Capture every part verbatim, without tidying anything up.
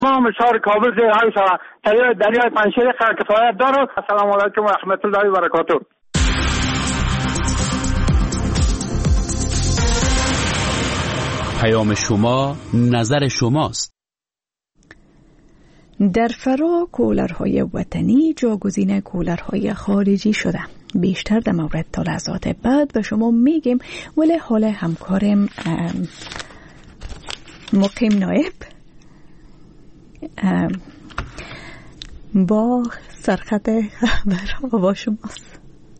تمام شهر کابل زیرهای شود دریای دریای پنجشیر کفایت دارد. السلام علیکم و رحمت الله و برکاته. پیام شما نظر شماست. در فرا کولرهای وطنی جاگزین کولرهای خارجی شده. بیشتر در مورد تا لحظات بعد به شما میگیم، ولی حال همکارم مقیم نایب با سرخط خبر با شماست.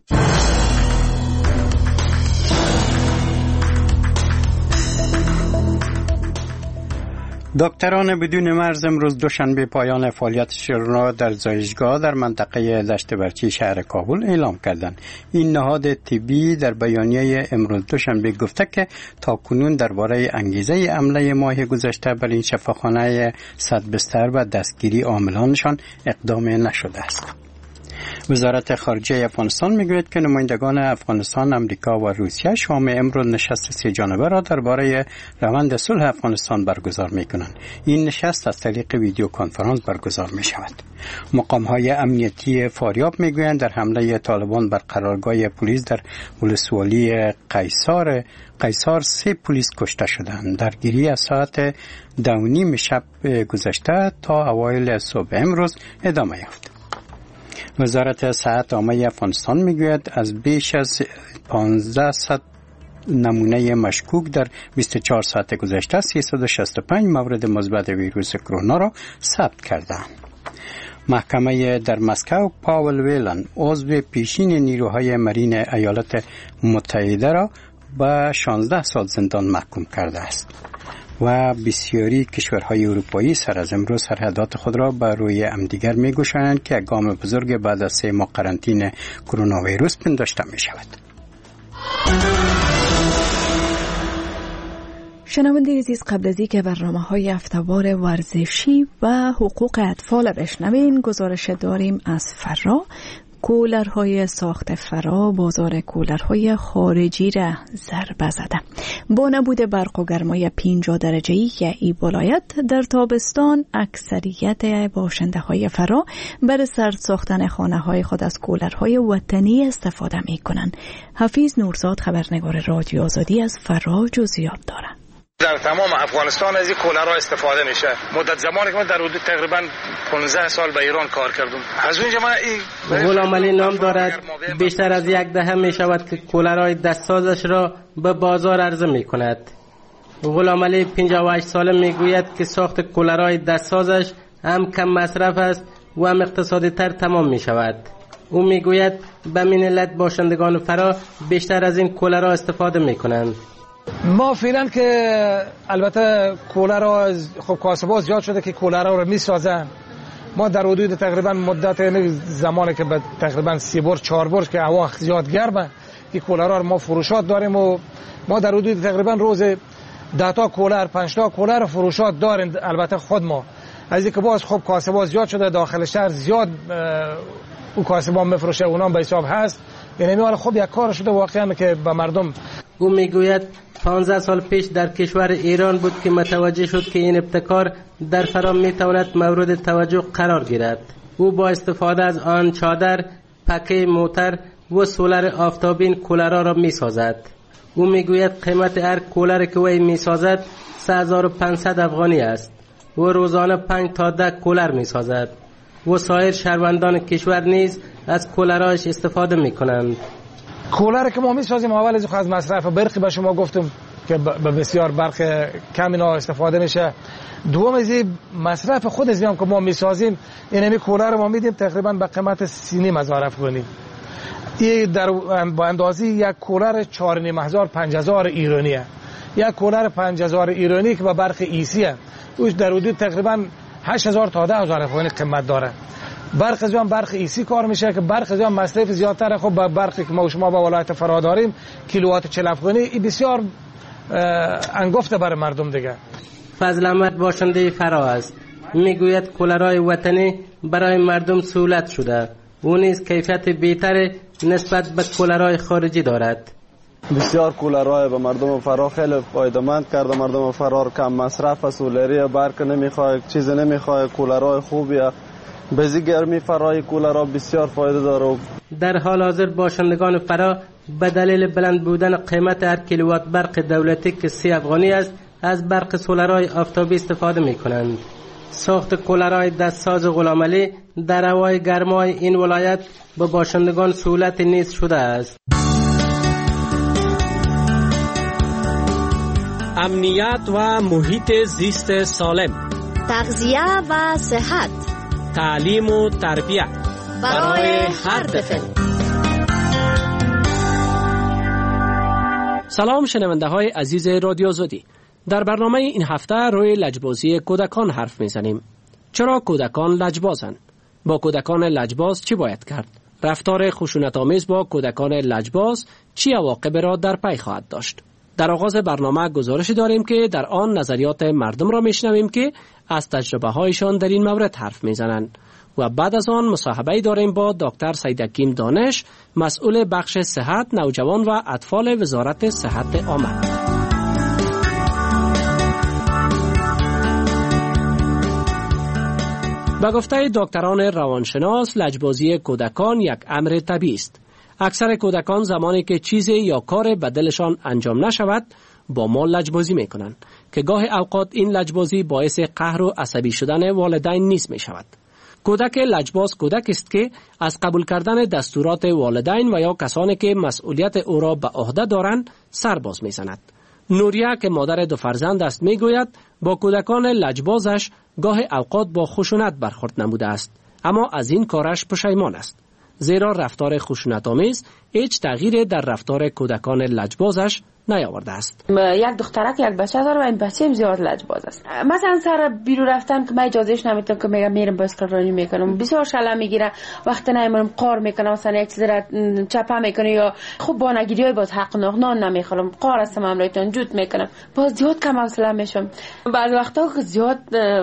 دکتران بدون مرز امروز دوشنبه پایان فعالیتشان را در زایشگاه در منطقه دشت برچی شهر کابل اعلام کردند. این نهاد طبی در بیانیه امروز دوشنبه گفته که تاکنون درباره انگیزه حمله ماه گذشته بر این شفاخانه صد بستر و دستگیری عاملانشان اقدام نشده است. وزارت خارجه افغانستان میگوید که نمایندگان افغانستان، امریکا و روسیه شام امروز نشست سه جانبه را درباره روند صلح افغانستان برگزار میکنند. این نشست از طریق ویدیو کنفرانس برگزار می شود. مقام های امنیتی فاریاب میگویند در حمله طالبان بر قرارگاه پلیس در ولسوالی قیصار قیصار سه پلیس کشته شدند. درگیری از ساعت دو و نیم شب گذشته تا اوایل صبح امروز ادامه یافت. وزارت صحت عامه افغانستان میگوید از بیش از پانزده نمونه مشکوک در بیست و چهار ساعت گذشته سیصد و شصت و پنج مورد مثبت ویروس کرونا را ثبت کردند. محکمه در مسکو پاول ویلن عضو پیشین نیروهای مرین ایالات متحده را به شانزده سال زندان محکوم کرده است. و بسیاری کشورهای اروپایی سر از امروز سرحدات خود را بر روی همدیگر می‌گشایند که گام بزرگ بعد از سه ماه قرنطینه کرونا ویروس پنداشته می شود. شنوندگان عزیز، قبل از اینکه برنامه‌های هفته‌وار ورزشی و حقوق اطفال بشنویم، گزارش داریم از فرا. کولرهای ساخت فرا بازار کولرهای خارجی را ضربه زده. با نبود برق و گرمای پنجاه درجه‌ای که این ولایت در تابستان اکثریت باشنده های فرا برای سرد ساختن خانه های خود از کولرهای وطنی استفاده می کنند. حفیظ نورزاد، خبرنگار رادیو آزادی از فرا، جزئیات دارد. در تمام افغانستان از این کولرها استفاده میشه. مدت زمانی که من در حدود تقریبا پانزده سال به ایران کار کردم، از اونجا من این غلام علی نام دارد. بیشتر از یک دهه می شود که کولرهای دستسازش را به بازار عرضه می کند. غلام علی پنجاه و هشت ساله می گوید که ساخت کولرهای دستسازش هم کم مصرف است و هم اقتصادی تر تمام می شود. او می گوید به من علت باشندگان فرا بیشتر از این کولرها استفاده می کنند. ما فعلا که البته کولرها خب کاسب‌ها زیاد شده که کولرها رو میسازن. ما در حدود تقریبا مدت زمانی که به تقریبا سی برج چهار برج که هوا زیاد گرمه که کولرها رو ما فروشات داریم و ما در حدود تقریبا روز ده تا کولر پنج تا کولر فروشات داریم. البته خود ما از اینکه باز خب کاسب‌ها زیاد شده داخل شهر زیاد او کاسب‌ها میفروشه، اونا به حساب هست. یعنی میوال خب یک کار شده واقعا که به مردم. او میگوید پانزده سال پیش در کشور ایران بود که متوجه شد که این ابتکار در فرا میتواند مورد توجه قرار گیرد. او با استفاده از آن چادر، پکه موتر و سولر آفتابین کولرها را میسازد. او میگوید قیمت هر کولر که وی میسازد سه هزار و پانصد افغانی است و روزانه پنج تا ده کولر میسازد و سایر شهروندان کشور نیز از کولرهاش استفاده میکنند. کولر که ما میسازیم اول از از مصرف برقی به شما گفتم که به بسیار برق کم اینا استفاده میشه. دوم از مصرف خود از هم که ما میسازیم این همی کولر ما میدیم تقریبا به قیمت سی و نیم هزار افغانی. این در با اندازه یک کولر چهار و نیم هزار پنج هزار ایرانیه. یک کولر پنج هزار ایرانی که با برق ایسیه اوش در حدود تقریبا هشت هزار تا ده هزار افغانی قیمت داره. برق از هم برق ایسی کار میشه که برق از هم مصرف زیادتره. خب برقی که ما شما با ولایت فرا داریم کیلووات چهل افغانی این بسیار انگفته برای مردم دیگه. فضل احمد باشنده فرا است. میگوید کولرهای وطنی برای مردم سهولت شده. او نیز کیفیت بهتر نسبت به کولرهای خارجی دارد. بسیار کولرهای به مردم فرا خیلی فایده‌مند کرده. مردم فرار کم مصرف است، سولری برق نمیخواد، چیز نمیخواد، کولرهای خوبیه. بزی گرمی فرای کولرها بسیار فایده داره. در حال حاضر باشندگان فرا به دلیل بلند بودن قیمت هر کیلووات برق دولتی که سی افغانی است از برق سولرهای آفتابی استفاده می کنند. ساخت کولرهای دستساز غلامعلی در هوای گرمای این ولایت به باشندگان سهولت نیز شده است. امنیت و محیط زیست سالم، تغذیه و صحت، تعلیم و تربیت برای هر طفل. سلام شنونده های عزیز رادیو زودی. در برنامه این هفته روی لجبازی کودکان حرف میزنیم. چرا کودکان لجبازند؟ با کودکان لجباز چی باید کرد؟ رفتار خشونت‌آمیز با کودکان لجباز چی عواقب را در پی خواهد داشت؟ در آغاز برنامه گزارشی داریم که در آن نظریات مردم را میشنویم که از تجربه هایشان در این مورد حرف میزنند و بعد از آن مصاحبه داریم با دکتر سیدحکیم دانش، مسئول بخش صحت نوجوان و اطفال وزارت صحت عامه. به گفته دکتران روانشناس، لجبازی کودکان یک امر طبیعی است. اکثر کودکان زمانی که چیزی یا کار به دلشان انجام نشود با ما لجبازی میکنند که گاه اوقات این لجبازی باعث قهر و عصبی شدن والدین نیز می شود. کودک لجباز کودک است که از قبول کردن دستورات والدین و یا کسانی که مسئولیت او را به عهده دارند سر باز میزند. نوریه که مادر دو فرزند است میگوید با کودکان لجبازش گاه اوقات با خشونت برخورد نموده است، اما از این کارش پشیمان است، زیرا رفتار خشونت‌آمیز هیچ تغییری در رفتار کودکان لجبازش نیاورده است. یک دخترک یک بچه داره و این بچه هم زیاد لجباز است. مثلا سر بیرون رفتن که من اجازهش نمیدم که میگم میرم بایسکل رانی میکنم، بسیار شلم میگیره، وقت نمیرم قار میکنم، مثلا یک چیز را چپه میکنه یا خوب با نگیری باز حق نان نمیخورم، قار هستم امرایتون جوت میکنم، باز زیاد کم حوصله میشم. بعض وقتا که زیاد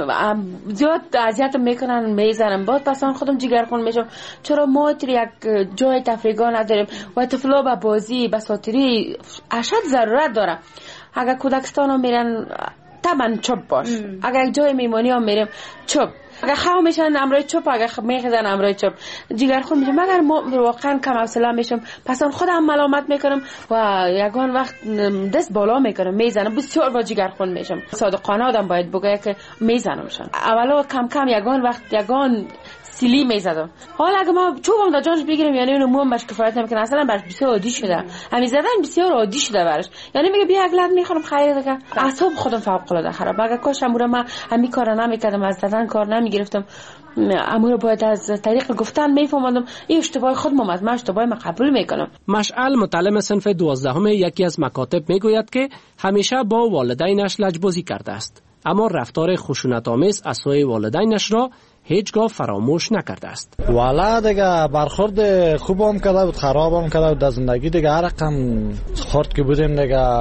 زیاد اذیت میکنن میزنم، باز پسان خودم جگرخون میشم. چرا ما یک جای تفریحگاه نداریم و طفلا به بازی بساطری اشد ضرورت داره. اگر کودکستان هم میرن طبعا چوب باش، اگر یک جای میمانی هم میریم چوب، اگر خواه میشن امرای چوب، اگر میخیزن امرای چوب، جگر خون میشم. اگر ما واقعا کم حوصله میشم پس خودم ملامت میکنم و یگان وقت دست بالا میکنم میزنم، بسیار با جگر خون میشم. صادقانه آدم باید بگه که میزنمشن. اولا کم کم یگان وقت یگان سیلی میزدم. حالا اگه ما چوبم در جانش بگیرم یعنی اونو موم بهش کفایت نمیکنه، اصلا برش بسیار عادی شده، همین زدن بسیار عادی شده برش. یعنی میگه بیا اگلت میخورم خیلی دیگه اعصاب خودم فوق العاده خراب. اگه کاش امور من همین کارا نمیکردم، از زدن کار نمیگرفتم، امور باید از طریق گفتن میفهمم این اشتباه خودم است، من اشتباه ما قبول میکنم. مشعل متعلم صنف دوازدهم یکی از مکاتب میگوید که همیشه با والدینش لجبازی کرده است، اما رفتار خشونت‌آمیز از سوی والدینش را هیچگاه فراموش نکرده است. والا دیگه برخورد خوب هم کرده بود، خراب هم کرده بود در زندگی دیگه. هر رقم خورد که بودیم دیگه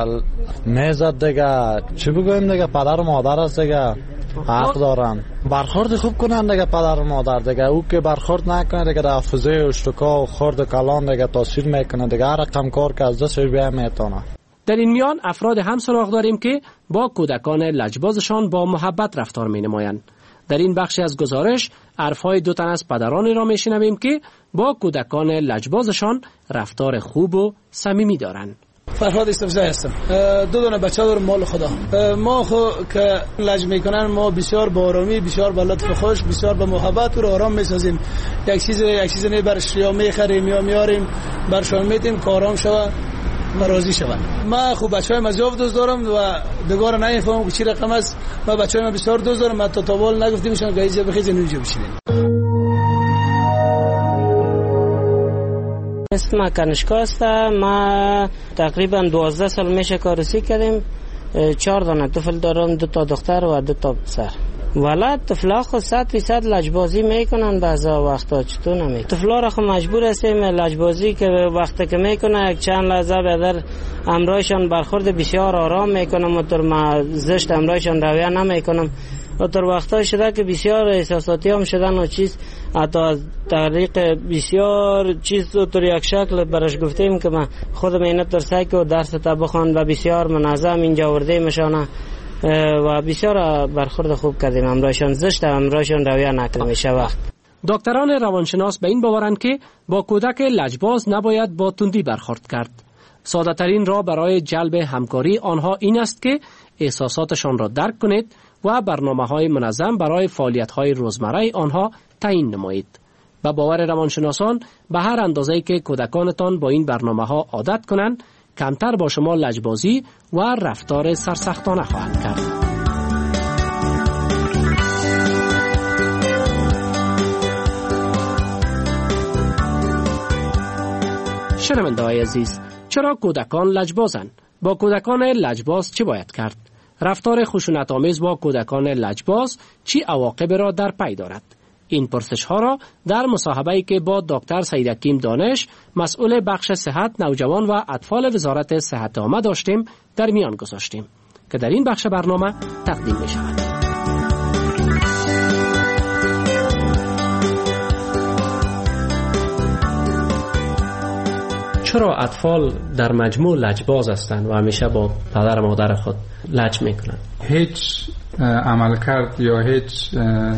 میزد دیگه، چی بگویم دیگه، پدر و مادر است دیگه، حق دارن برخورد خوب کنن دیگه پدر و مادر دیگه. او که برخورد نکنه دیگه در حافظه اشتکا و خورد کلان دیگه تاثیر میکنه دیگه، هر رقم کار که از دستش بیا میتونه. در این میان افراد هم سراغ داریم که با کودکان لجبازشان با محبت رفتار می نمایند. در این بخشی از گزارش حرفهای دو تن از پدرانی را میشنویم که با کودکان لجبازشان رفتار خوب و صمیمی دارند. فرهاد استفزای هستم، دو دونه بچه دارم مال خدا. ما خو که لج میکنن ما بسیار با آرامی، بسیار با لطف خوش، بسیار با محبت و آرام میسازیم. یک چیز یک چیز نه برش یا میخریم یا میاریم برشان میتیم که آرام شوه و راضی شوند. من خوب بچه‌های مزیاف دوست دارم و دگار نمیفهمم که چی رقم است. من بچه‌های من بسیار دوست دارم، من تا تاول نگفتیم میشن که اینجا بخیز اینجا بشینیم. اسم کنشکا است. ما تقریبا دوازده سال میشه کارسی کردیم. چهار دانه طفل دارم، دو تا دختر و دو تا پسر. ولد طفلا خود صد فیصد لجبازی میکنن، بعضا وقتا چطور نمیکنن. طفلا را خود مجبور هستیم لجبازی که وقتی که میکنه یک چند لحظه بعد امرایشان برخورد بسیار آرام میکنم و تر ما زشت امرایشان رویه نمیکنم و در وقتای شده که بسیار احساساتی هم شدن و چیز حتی از طریق بسیار چیز و در یک شکل برش گفتیم که من خودم اینه ترسای که درس تا بخوان و بسیار منظم اینجا ورده میشانه و بسیار برخورد خوب کردیم. امرایشان زشت و امرایشان رویه نکرده میشه وقت. دکتران روانشناس به این باورند که با کودک لجباز نباید با تندی برخورد کرد. ساده ترین راه برای جلب همکاری آنها این است که احساساتشان را درک کنید و برنامه‌های منظم برای فعالیت‌های روزمره آنها تعیین نمایید. با باور روانشناسان به هر اندازه‌ای که کودکانتان با این برنامه‌ها عادت کنند، کمتر با شما لجبازی و رفتار سرسختانه خواهند کرد. شنونده‌های عزیز، چرا کودکان لجبازند؟ با کودکان لجباز چه باید کرد؟ رفتار خشونت‌آمیز با کودکان لجباز چی عواقب را در پی دارد؟ این پرسش ها را در مصاحبه‌ای که با دکتر سید حکیم دانش مسئول بخش صحت نوجوان و اطفال وزارت صحت عامه داشتیم در میان گذاشتیم که در این بخش برنامه تقدیم می شود. چرا اطفال در مجموع لجباز هستند و همیشه با پدر و مادر خود لج میکنند؟ هیچ عملکرد یا هیچ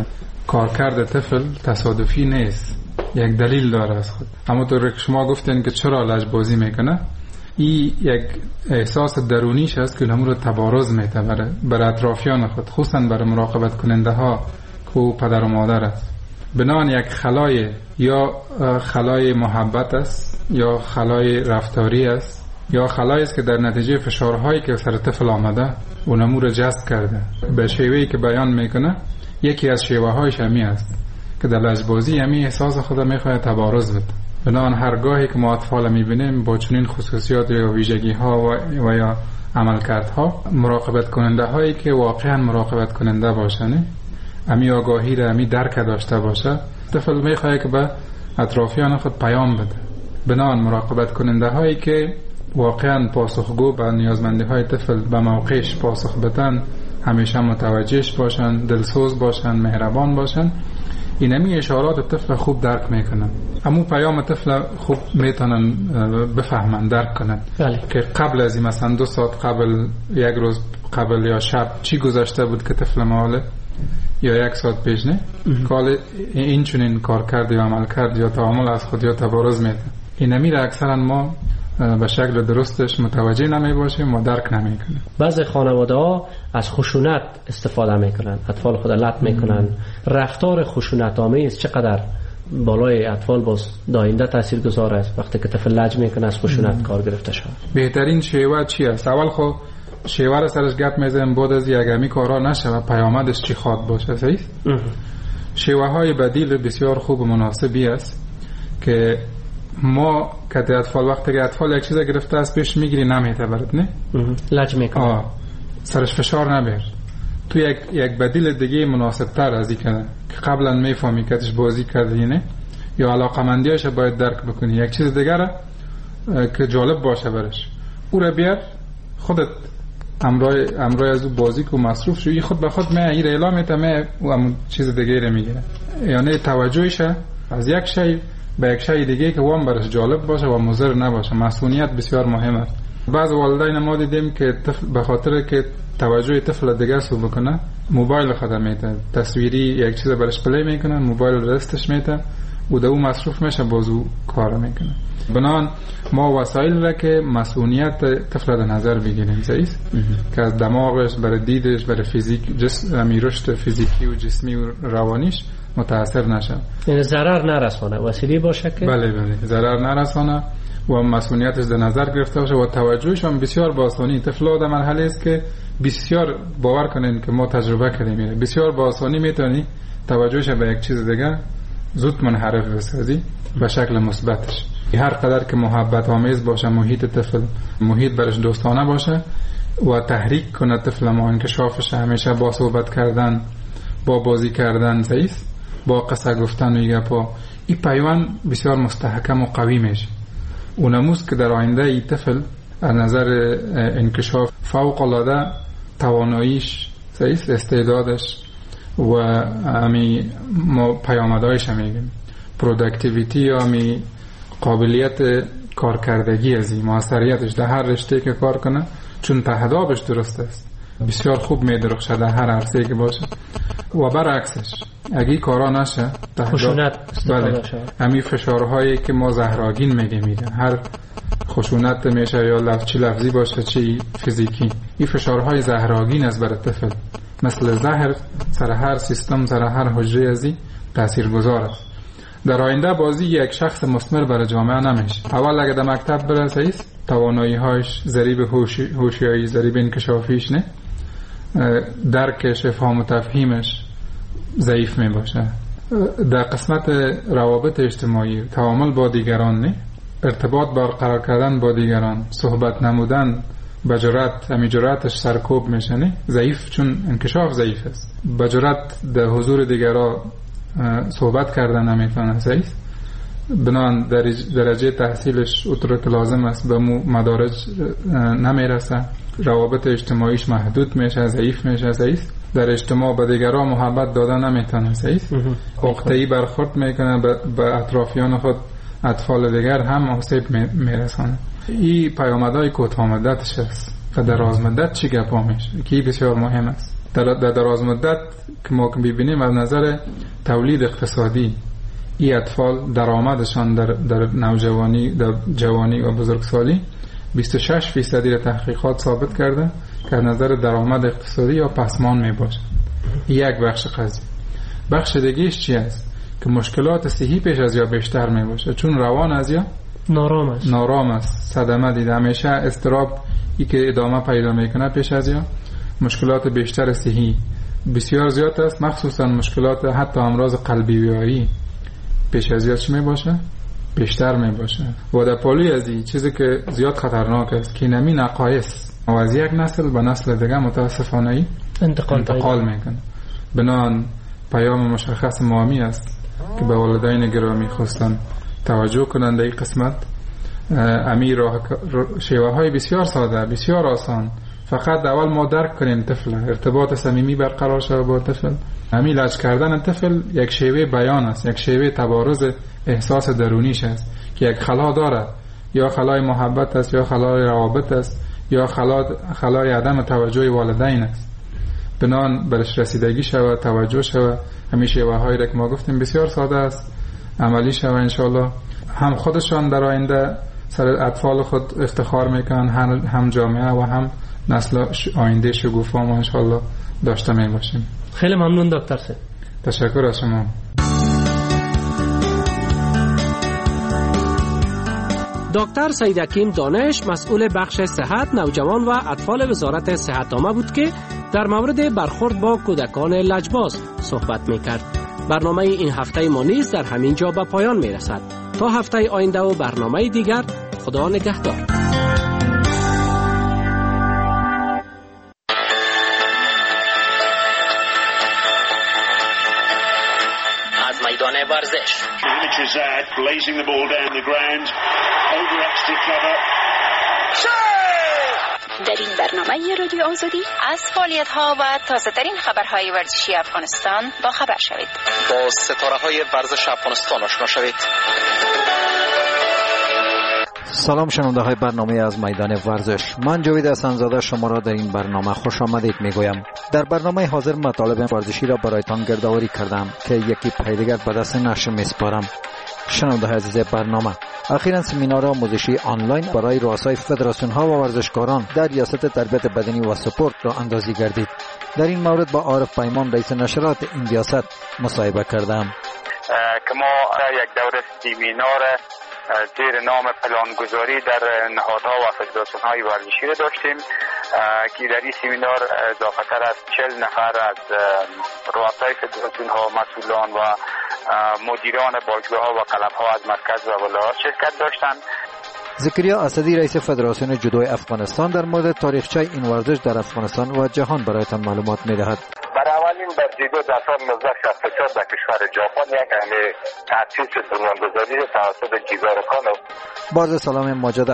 کارکرد طفل تصادفی نیست، یک دلیل داره از خود. اما طور که شما گفتین که چرا لجبازی میکنه، این یک احساس درونیش است که همون رو تبارز میته بر, بر اطرافیان خود، خصوصا بر مراقبت کننده ها که پدر و مادر است. بنان یک خلای یا خلای محبت است یا خلای رفتاری است یا خلایی است که در نتیجه فشارهایی که سر طفل آمده اونمو رو جذب کرده. به شیوهی که بیان میکنه یکی از شیوه هایش همی است که در لجبازی همی احساس خود میخواد تبارز بده. بنان هرگاهی که ما اطفال میبینیم با چنین خصوصیات یا ویژگی ها و, و یا عملکردها، مراقبت کننده هایی که واقعا مراقبت کننده باشن، امی آگاهی را امی درک داشته باشه، طفل میخواد که به اطرافیان خود پیام بده. بنان مراقبت کننده هایی که واقعا پاسخگو به نیازمندی های طفل به موقعش پاسخ بدن، همیشه متوجهش باشن، دلسوز باشن، مهربان باشن، اینمی اشارات طفل خوب درک میکنن. اما پیام طفل خوب میتونن بفهمن، درک کنن. بله. که قبل از این مثلا دو ساعت قبل، یک روز قبل یا شب چی گذشته بود که طفل ماله یا یک ساعت پیش نه کال این چنین کار کرد یا عمل کرد یا تعامل از خود یا تبارز میده. اینمی را اکثرا ما به شکل درستش متوجه نمی باشیم و درک نمی کنیم. بعضی خانواده ها از خشونت استفاده میکنن، اطفال خود لط میکنن. رفتار خشونت آمیز چقدر بالای اطفال باز داینده تاثیر گذار است وقتی که طفل لج میکنه از خشونت کار گرفته شود؟ بهترین شیوه چی است؟ اول خو شیوه را سرش گپ میزنیم، بعد از یک همی کارا نشه و پیامدش چی خواد باشه. صحیح؟ شیوه های بدیل بسیار خوب و مناسبی است که ما که اطفال وقتی که اطفال یک چیز گرفته است پیش میگیری نمیته برد، نه؟ لج میکنه. آه. سرش فشار نبیر. تو یک یک بدیل دیگه مناسب تر از این که قبلا میفهمی که اتش بازی کردی نه یا علاقمندیش باید درک بکنی، یک چیز دیگه را که جالب باشه برش او را بیار خودت امرای امرای از او بازی کو مصروف شوی، خود به خود من این اعلام میتم او هم چیز دیگه را میگیره. یعنی توجهش از یک شی به یک شی دیگه که وام برش جالب باشه و مضر نباشه. مسئولیت بسیار مهمه. بعض والدین ما دیدیم که به خاطر که توجه طفل دیگه سو بکنه موبایل خود میته، تصویری یک چیز برش پلی میکنه، موبایل رستش میته و دو مصروف میشه بازو کار میکنه. بنان ما وسایل را که مسئولیت طفل در نظر بگیریم صحیح که از دماغش برای دیدش برای فیزیک جسم رشد فیزیکی و جسمی و روانیش متاثر نشه، یعنی ضرر نرسانه، وسیله باشه که بله بله ضرر نرسانه و مسئولیتش در نظر گرفته باشه و توجهش هم بسیار با آسانی. طفل در مرحله است که بسیار باور کنین که ما تجربه کردیم بسیار با آسانی میتونی توجهش به یک چیز دیگه زود منحرف بسازی به شکل مثبتش. هر قدر که محبت آمیز باشه محیط طفل، محیط برش دوستانه باشه و تحریک کنه طفل ما انکشافش، همیشه با صحبت کردن، با بازی کردن صحیح، با قصه گفتن و گپا، این پیوند بسیار مستحکم و قوی میشه. اونموست که در آینده این طفل از نظر انکشاف فوق العاده تواناییش صحیح، استعدادش و امی ما پیامدهایش میگیم. پروداکتیویتی یا می قابلیت کارکردگی از این موثریتش در هر رشته که کار کنه، چون تهدابش درست است بسیار خوب می درخشه در هر عرصه که باشه. و برعکسش اگه کارا نشه خشونت بله همین فشارهایی که ما زهراگین میگه میده، هر خشونت میشه یا لفظ چی لفظی باشه چی فیزیکی، این فشارهای زهراگین از برای طفل مثل زهر سر هر سیستم سر هر حجره ازی تاثیرگذار است. در آینده بازی یک شخص مثمر برای جامعه نمیشه. اول اگه در مکتب برسه توانایی هاش ضریب هوشیاری ضریب انکشافیش نه، درکش فهم و تفهیمش ضعیف می باشه. در قسمت روابط اجتماعی تعامل با دیگران نه، ارتباط برقرار کردن با دیگران، صحبت نمودن بجرات امی جراتش سرکوب میشه نه، ضعیف، چون انکشاف ضعیف است. بجرات در حضور دیگران صحبت کردن نمیتونه ضعیف. بنان درجه تحصیلش اطورت لازم است به مدارج نمیرسه، روابط اجتماعیش محدود میشه، ضعیف میشه، ضعیف. در اجتماع به دیگران محبت دادن نمیتونه، ضعیف. عقده‌ای برخورد میکنه به اطرافیان خود، اطفال دیگر هم آسیب میرسانه. این پیامدهای کوتاه مدتش است. و دراز مدت چی گپا میشه که بسیار مهم است. در دراز مدت که ما ببینیم از نظر تولید اقتصادی، این اطفال درآمدشان در در نوجوانی، در جوانی و بزرگسالی بیست و شش فیصدی را تحقیقات ثابت کرده که از نظر درآمد اقتصادی یا پسمان می باشه. یک بخش قضیه. بخش دیگهش چی است؟ که مشکلات صحی پیش از یا بیشتر می باشه، چون روان از یا نارام است. نارام است. صدمه دیده، همیشه استراب ای که ادامه پیدا میکنه پیش از یا مشکلات بیشتر صحی بسیار زیاد است، مخصوصا مشکلات حتی امراض قلبی ویایی پیش از زیاد چی می باشه؟ بیشتر می باشه. و در پالوی از این چیزی که زیاد خطرناک است که نمی نقایص و از یک نسل به نسل دیگه متاسفانه ای انتقال, انتقال میکنه. بنان پیام مشخص مامی است که به والدین گرامی خواستن توجه کنند در این قسمت. امی راه شیوه های بسیار ساده، بسیار آسان، فقط اول ما درک کنیم طفل، ارتباط صمیمی برقرار شود با طفل. همین لج کردن طفل یک شیوه بیان است، یک شیوه تبارز احساس درونیش است که یک خلا داره، یا خلای محبت است، یا خلای روابط است، یا خلا خلای عدم توجه والدین است. بنان برش رسیدگی شود، توجه شود. همین شیوه هایی را که ما گفتیم بسیار ساده است، عملی شود. انشالله هم خودشان در آینده سر اطفال خود افتخار میکنن، هم جامعه و هم نسل آینده شگوفا ما انشالله داشته می باشیم. خیلی ممنون دکتر سید. تشکر از شما. دکتر سید حکیم دانش مسئول بخش صحت نوجوان و اطفال وزارت صحت عامه بود که در مورد برخورد با کودکان لجباز صحبت میکرد. برنامه این هفته ما نیز در همین جا به پایان میرسد. تا هفته آینده و برنامه دیگر، خدا نگهدار. از میدان ورزش در این برنامه رادیو آزادی از فعالیت‌ها و تازه‌ترین خبرهای ورزشی افغانستان با خبر شوید. با ستاره‌های ورزش افغانستان آشنا شوید. سلام شنونده های برنامه از میدان ورزش، من جاوید حسن‌زاده شما را در این برنامه خوش آمدید میگویم. در برنامه حاضر مطالب ورزشی را برایتان گردآوری کردم که یکی پای دیگر به دست نشر میسپارم. شنونده های عزیز برنامه، اخیراً سمینار آموزشی آنلاین برای رؤسای فدراسیون ها و ورزشکاران در ریاست تربیت بدنی و سپورت را اندازی گردید. در این مورد با عارف پیمان رئیس نشرات این ریاست مصاحبه کردم. که ما یک دوره سمینار زیر نام پلانگذاری در نهادها و فدراسیون های ورزشی را داشتیم که در این سمینار اضافتر از چهل نفر از رؤسای فدراسیون ها، مسئولان و مدیران باشگاه ها و کلب ها از مرکز و ولایات شرکت داشتند. زکریا اسدی رئیس فدراسیون جودوی افغانستان در مورد تاریخچه این ورزش در افغانستان و جهان برایتان معلومات می‌دهد. برای اولین بار جودو در سال نوزده شصت و چهار در کشور ژاپن یک همه تأسیس بنیانگذاری توسط جیگارو کانو. باز سلام مجدد.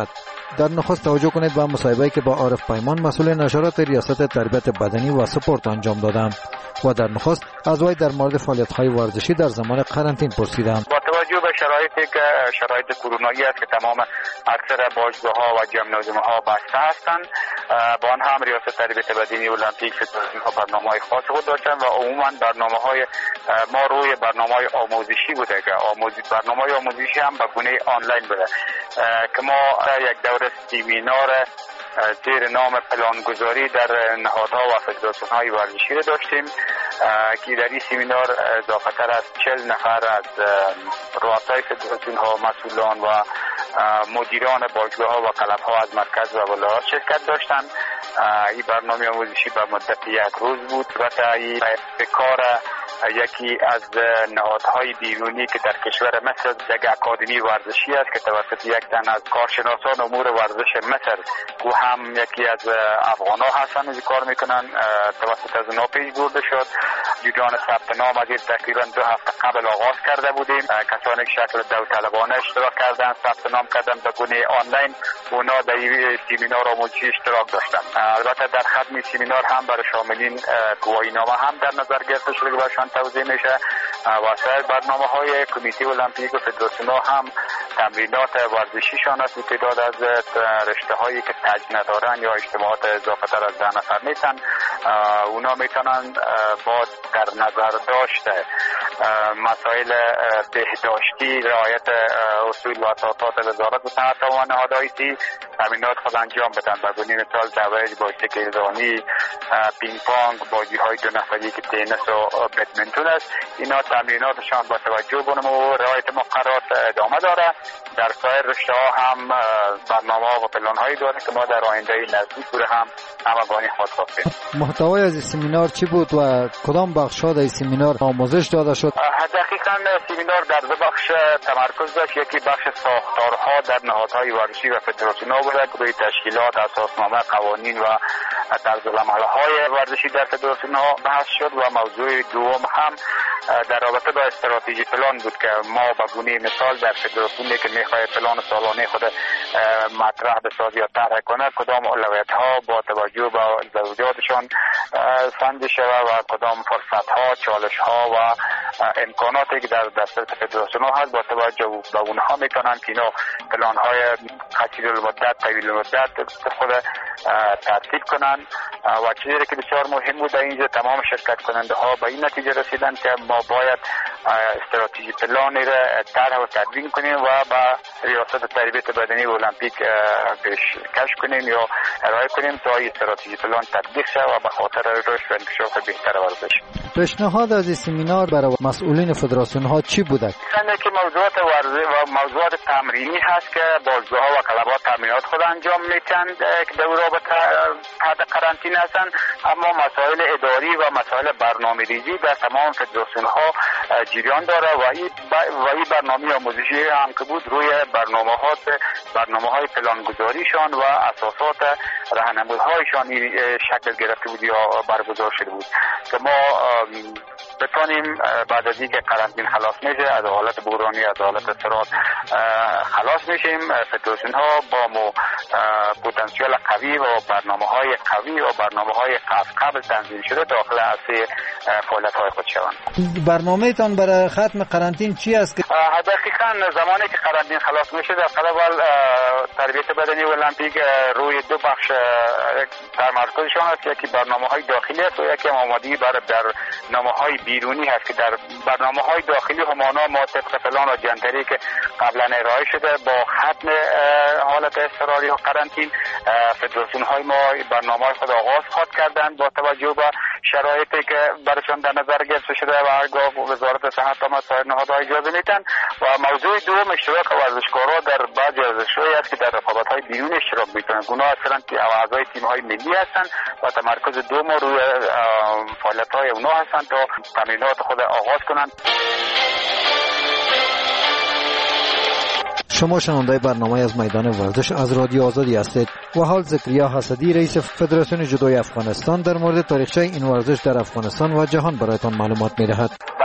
در نخست توجه کنید به مصاحبه‌ای که با عارف پیمان مسئول نشرات ریاست تربیت بدنی و سپورت انجام دادم و در نخست از وی در مورد فعالیت‌های ورزشی در زمان قرنطینه پرسیدم. با توجه به شرایطی که شرایط کرونایی است که تمام اکثر باشگاه‌ها و جمنازیوم‌ها بسته هستند، با آن هم ریاست تربیت بدنی المپیک فدراسیون‌ها برنامه‌های خاص خود داشتند و عموما برنامه‌های ما روی برنامه‌های آموزشی بوده که آموزش برنامه‌های آموزشی هم به گونه آنلاین بوده که ما یک دوره سیمینار زیر نام پلانگذاری در نهادها و فدراسیون‌های ورزشی را داشتیم که در این سیمینار اضافتر از چهل نفر از رؤسای فدراسیون‌ها، مسئولان و مدیران باشگاه‌ها و کلب‌ها از مرکز و ولایات شرکت داشتند. این برنامه آموزشی به مدت یک روز بود و این کار یکی از نهادهای بیرونی که در کشور مصر یک اکادمی ورزشی است که توسط یک تن از کارشناسان امور ورزش مصر و هم یکی از افغان‌ها هستند که کار میکنن توسط از اونا پیش برده شد. جریان ثبت نام از این تقریبا دو هفته قبل آغاز کرده بودیم. کسانی که شکل داوطلبانه اشتراک کردن، ثبت نام کردن به گونه آنلاین، اونا در این سیمینار آموزشی اشتراک داشتن. البته در ختم سیمینار هم برای شاملین گواهینامه هم در نظر گرفته شده که برشان توضیح میشه و سایر برنامه‌های کمیته المپیک و فدراسیون هم تمرینات ورزشیشان است. تعداد از رشته‌هایی که تاج ندارن یا اجتماعات اضافتر از ده نفر نیستن، اونا میتونن با در نظر داشته مسائل بهداشتی، رعایت اصول و اساسات وزارت صحت و نهادهای سی تمرینات خود انجام بدن. به گونه مثال دوید، باشگاه ایرانی، پینگ پونگ، بازی‌های دو نفری که تنیس و بدمنتون است، اینا تمریناتشان با توجه به رعایت مقررات ادامه داره. در سایر رشته‌ها هم برنامه‌ها و پلان‌هایی داره که ما در آینده نزدیک رو هم همگانی خود خواستیم. محتوای از این سمینار چی بود و کدام بخش‌ها در این سمینار آموزش داده شد؟ دقیقاً سمینار در دو بخش تمرکز داشت. یکی بخش ساختارها در نهادهای ورزشی و فدراسیون‌ها بود که روی تشکیلات، اساسنامه، قوانین و طرزالعمل‌های ورزشی در فدراسیون‌ها بحث شد و موضوع دوم هم در رابطه با استراتژی پلان بود که ما به گونه مثال در فدراسیونی که می‌خواد پلان سالانه خود مطرح بسازه یا طرح کنه، کدام اولویت‌ها با توجه به ضروریاتشان سنجش شود و کدام فرصت‌ها، چالش‌ها و امکاناتی که در دسترس فدراسیون‌ها هست با توجه به اونها میتونن که اینا پلان‌های قصیر المدت، طویل المدت خود ترتیب کنن و چیزی که بسیار مهم بود اینجا تمام شرکت کننده ها به این نتیجه رسیدن که ما باید استراتژی پلانی را طرح و تدوین کنیم و با ریاست تربیت بدنی و المپیک پیشکش کنیم یا ارائه کنیم تا این استراتژی پلان تطبیق شه و به خاطر رشد و انکشاف بهتر ورزش. پیشنهاد از این سمینار برای مسئولین فدراسیون ها چی بوده؟ اینه که موضوعات ورزشی و موضوعات تمرینی هست که باشگاه‌ها و کلب‌ها تمرینات خود انجام میدن که در رابطه تحت قرنطینه هستند، اما مسائل اداری و مسائل برنامه‌ریزی در تمام فدراسیون‌ها جریان داره و این و این برنامه آموزشی هم که بود روی برنامه‌ها برنامه‌های پلانگذاریشان و اساسات راهنمایی‌هایشان شکل گرفته بود یا برگزار شده بود که ما بتونیم بعد از اینکه قرنطینه خلاص میشه از حالت بحرانی، از حالت اضطراب خلاص میشیم، فدراسیون‌ها با مو پتانسیل قوی و برنامه‌های قوی و برنامه‌های قبل تنظیم شده داخل اصلی فعالیت‌های خود شوند. برنامه‌تان برای ختم قرنطینه چی است که دقیقاً زمانی که قرنطینه خلاص میشه در اول تربیت بدنی و المپیک روی دو بخش تمرکزشان است، یکی برنامه‌های داخلی است و یکی آمادگی برای برنامه‌های بیرونی هست که در برنامه‌های داخلی همانا ما طبق پلان و جنتری که قبلا ارائه شده با ختم حالت اضطراری و قرنطینه فدراسیون‌های ما برنامه‌های خود آغاز خواهد کردند با توجه به شرایطی که برشان در نظر گرفته شده و هرگاه وزارت صحت و سایر نهادها اجازه میدن. و موضوع دوم اشتراک ورزشکاران در بعضی ورزش‌هایی است که در رقابت‌های بیرون اشتراک می‌کنند. اونا اصلا اعضای تیم‌های ملی هستند و تمرکز دوم روی فعالیت‌های اونا هستند تا تمرینات خود آغاز کنند. شما شنونده برنامه از میدان ورزش از رادیو آزادی هستید و حال زکریا حسدی رئیس فدراسیون جودوی افغانستان در مورد تاریخچه این ورزش در افغانستان و جهان برایتان معلومات می‌دهد. برای اولین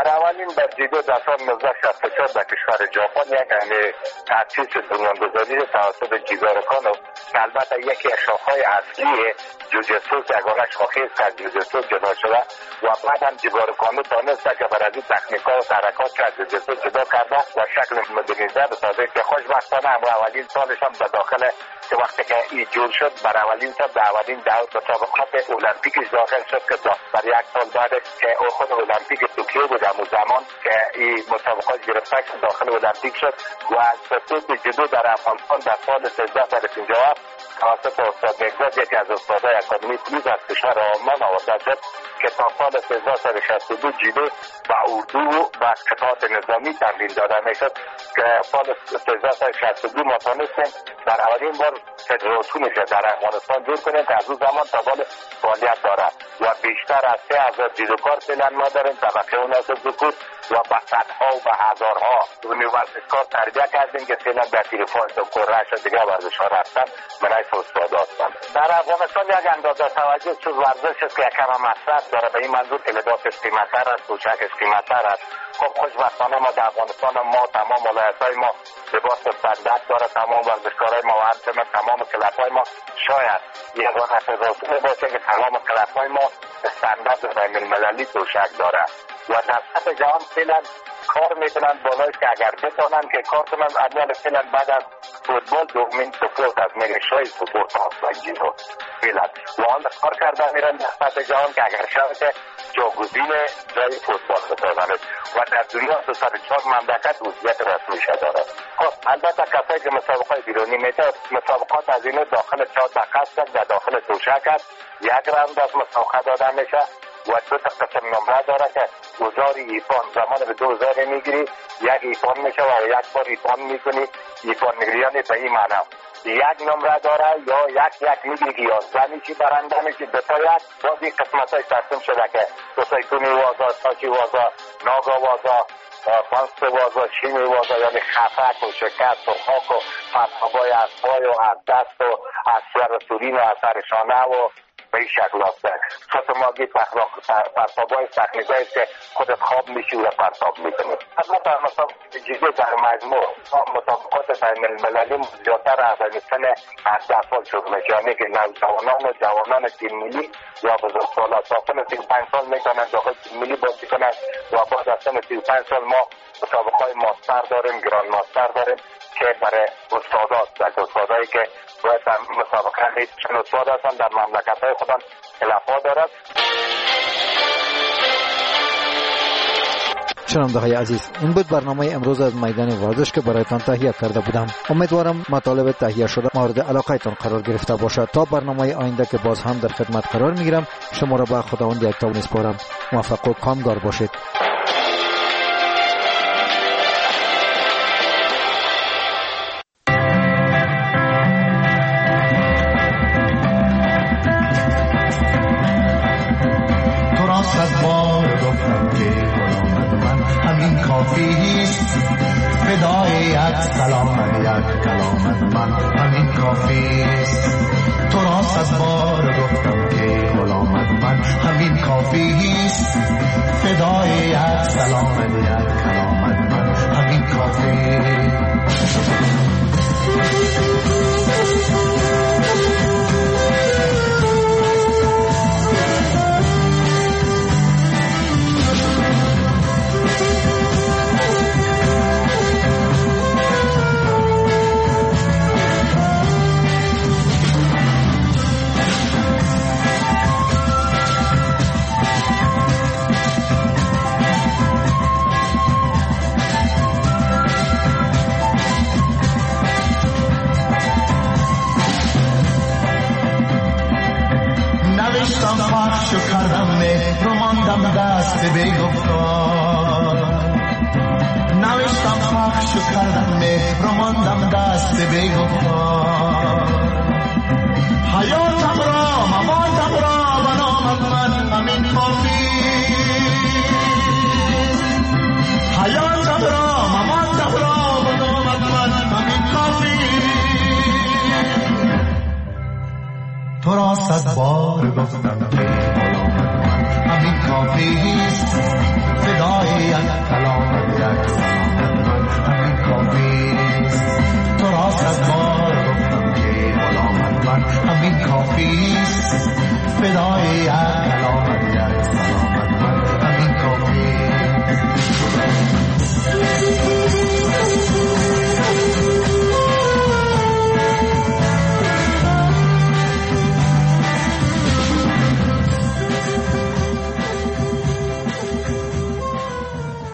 در جیدو در سال نوزده شصت و چهار در کشور ژاپن یک یعنی تأسیس بنیانگذاری توسط جیگارکان و البته یکی از شاخه‌های اصلی جوجیتسو یگانه شاخه است از جوجیتسو جدا شده و بعد هم جیگارکانو تانسته که بر از این تکنیک‌ها و حرکات که از جوجیتسو جدا کرده و شکل مدرنیزه بسازه که خوشبختانه هم اولین سالش هم به داخل که وقتی که این جور شد بر اولین سال در اولین دور مسابقات المپیکش داخل شد که بر یک سال بعد که او خود المپیک توکیو بود همون زمان که این مسابقات گرفته شد داخل المپیک شد و خصوص جدو در افغانستان در سال سیزده صد و پنجاه و هفت توسط استاد نگزاد یکی از استادای اکادمی پلیس از کشور آلمان آورده شد که تا سال سیزده صد و شصت و دو جدو و اردو و قطعات نظامی تمرین داده میشد که سال سیزده صد و شصت و دو ما تانستیم در اولین بار فدراسیونش در افغانستان جور کنیم که از اون زمان تا بال فعالیت داره و بیشتر از سه هزار جودوکار فعلا ما داریم طبقه اوناس ذکور و به صدها و به هزارها ورزشکار تربیه کردیم که فعلا در تلفن و کرهش و دیگه ورزش‌ها رفتن من ایس استاد هستم. در افغانستان یک اندازه توجه چیز ورزش است که یکم مصرف داره به این منظور که لباسش قیمت‌تر است پوشکش قیمت‌تر است. خب خوشبختانه ما در افغانستان ما تمام ولایت‌های ما لباس استاندارد داره تمام ورزشکارای ما و همچنین تمام کلب‌های ما شاید یگانه فدراسیون باشه که تمام کلب‌های ما استاندارد بین‌المللی توشک داره و در سطح جهان فعلا کار میکنن بالایش که اگر بتونن که کار کنن اول فعلا بعد از فوتبال دومین سپورت از میگشای سپورت هست جیدو فعلا و آن کار کرده میرن در سطح جهان که اگر شد که جاگزین جای فوتبال بسازند و در دنیا دو صد و چهار مملکت عضویت رسمی شده دارد. خب البته کسایی که مسابقات بیرونی میده مسابقات از اینو داخل چهار دقیقه است در داخل توشک است یک راند از مسابقه داده میشه و دو تا قسم نمره داره که گذار ایفان زمان به دو هزار میگیری یک ایفان میشه و یک بار ایفان میکنی ایفان میگیری یعنی به این معنی یک نمره داره یا یک یک میگیری که یازده میشی برنده میشی دو تا یک باز این قسمت های تقسیم شده که دو سایتونی وازا ساچی وازا ناگا وازا پانست وازا شیمی وازا یعنی خفک و شکست و خاک و پرتابای از پای و از دست و از سر سورین و از سرشانه و به این شکل هسته خط ماگی پرتابای تکنیکایی که خودت خواب میشی و پرتاب میکنی. اما در مسابقات جدی در مجموع مسابقات بین المللی زیادتر از سن هجده سال شروع میشه یعنی که نوجوانان و جوانان تیم ملی یا بزرگسالان تا سن سی و پنج سال میتونن داخل تیم ملی بازی کنن و بعد از سن سی و پنج سال ما مسابقات ماستر داریم گران ماستر داریم که برای استادات و استادایی که باید در مسابقه هیچ چند استاد هستن در مملکت های خودم خلافا دارد. شنونده های عزیز، این بود برنامه امروز از میدان ورزش که برایتان تهیه کرده بودم. امیدوارم مطالب تهیه شده مورد علاقهتان قرار گرفته باشد. تا برنامه آینده که باز هم در خدمت قرار میگیرم شما را به خداوند یکتا میسپارم. موفق و کامگار باشید. تو را صد بار